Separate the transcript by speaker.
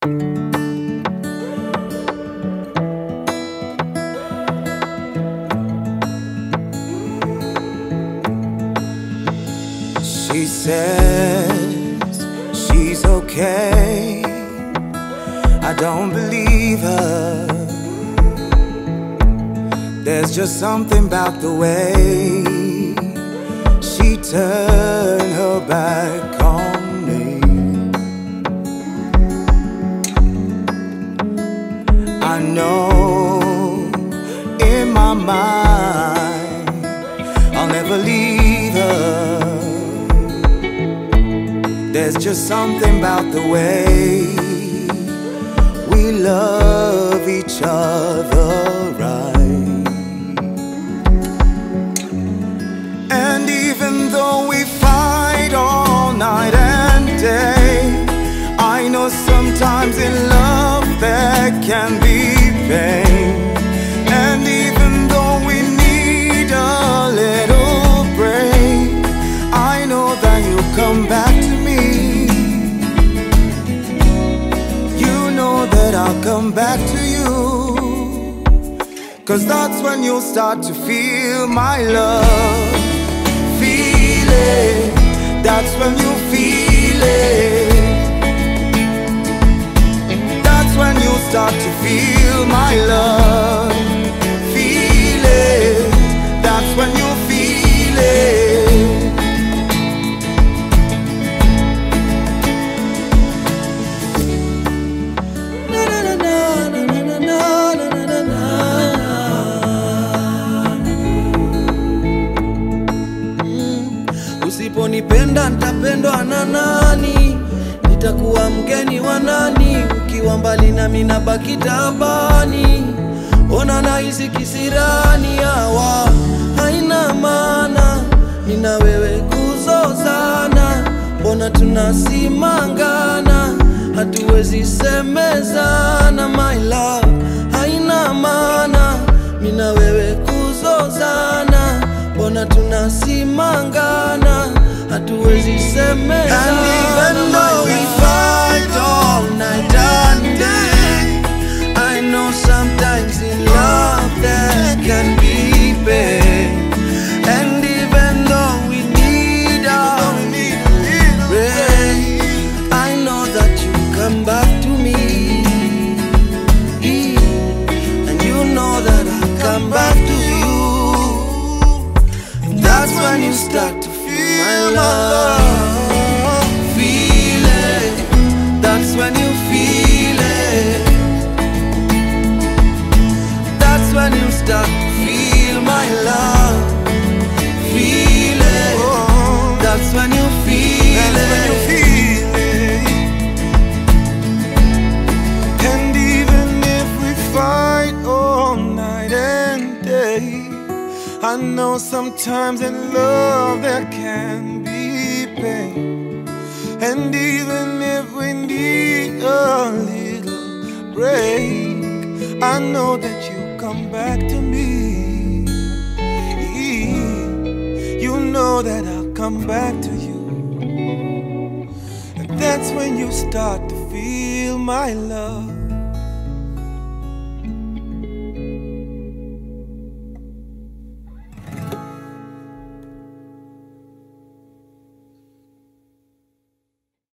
Speaker 1: She says she's okay. I don't believe her. There's just something about the way she turned her back on me. I know in my mind I'll never leave her. There's just something about the way we love each other right. And even though we fight all night and day, I know sometimes in love there can be pain. And even though we need a little break, I know that you'll come back to me. You know that I'll come back to you, 'cause that's when you'll start to feel my love. Feel it, that's when you feel it. That's when you start to feel my love. Feel it, that's when you feel it.
Speaker 2: Usiponipenda nitapendwa na nani? Nitakuwa mgeni wa nani? Ukiwa mbali nami nabaki tabani. Ona nahisi kisirani, hawa haina maana. Mimi na wewe kuzozana, mbona tunasimangana? Hatuwezi semezana, my love, haina maana. Mimi na wewe kuzozana, mbona tunasimangana? Hatuwezi semezana.
Speaker 1: And even though we fight all night and day,
Speaker 2: I know sometimes in love there can be pain. And even though we need a break, I know that you come back to me. And you know that I'll come back to you. And that's when you start to feel my love. Feel it, that's when you feel it. That's when you start to feel my love. Feel it, that's when you feel it.
Speaker 1: And even if we fight all night and day, I know sometimes in love there can be pain. And even if we need a little break, I know that you come back to me. You know that I'll come back to you. And that's when you start to feel my love.